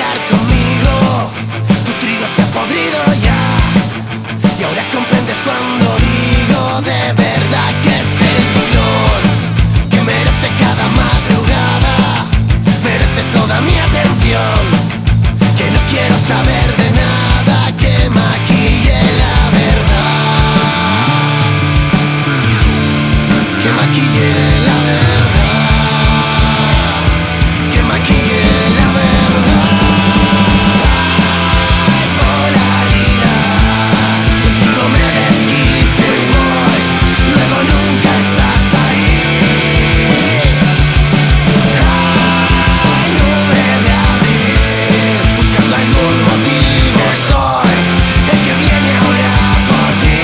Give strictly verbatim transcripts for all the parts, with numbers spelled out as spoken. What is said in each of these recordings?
bailar conmigo. Tu trigo se ha podrido ya, y ahora comprendes cuando digo de verdad que es el ciclón que merece cada madrugada, merece toda mi atención, que no quiero saber de nada que maquille la verdad, que maquille la verdad, que maquille la verdad. Ay, polaridad, contigo me desquicio y voy, luego nunca estás ahí. Ay, nube de abril, buscando algún motivo, soy el que viene ahora por ti.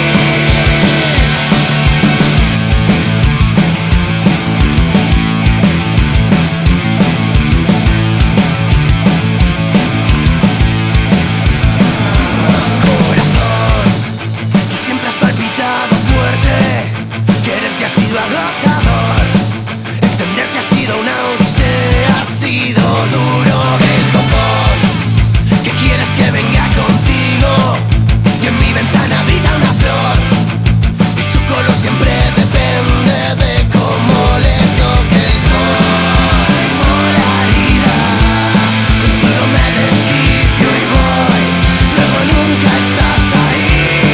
Corazón, tú siempre has palpitado fuerte, quererte ha sido agotador, entenderte ha sido una odisea, ha sido duro del copón. ¿Qué quieres que venga contigo? Y en mi ventana brilla una flor, y su color siempre depende de cómo le toque el sol. Polaridad, contigo me desquicio y voy, luego nunca estás ahí.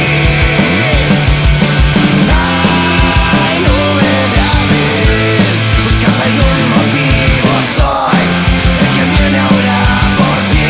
Ay, nube de abril, buscando algún motivo, soy el que viene ahora por ti.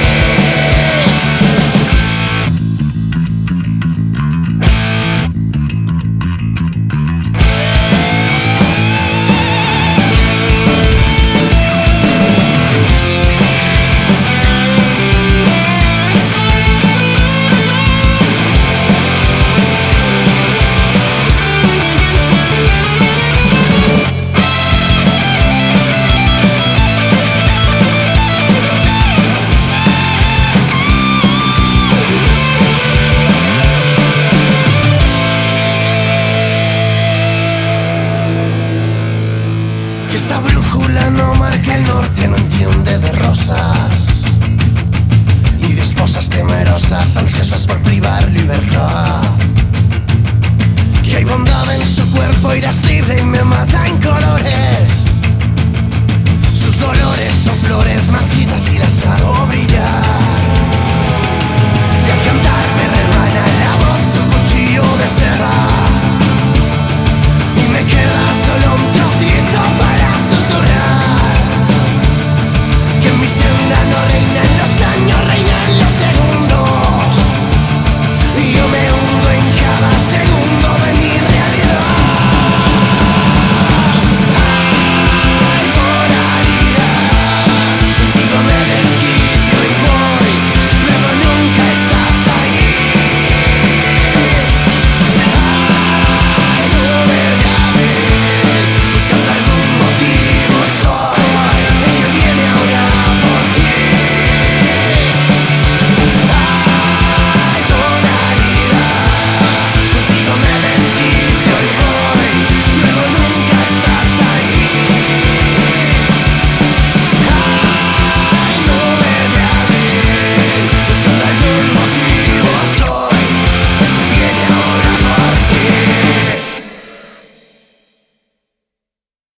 Que esta brújula no marca el norte, no entiende de rosas ni de esposas temerosas, ansiosas por privar libertad. Que hay bondad en su cuerpo, irás libre y me mata en colores. Sus dolores son flores marchitas y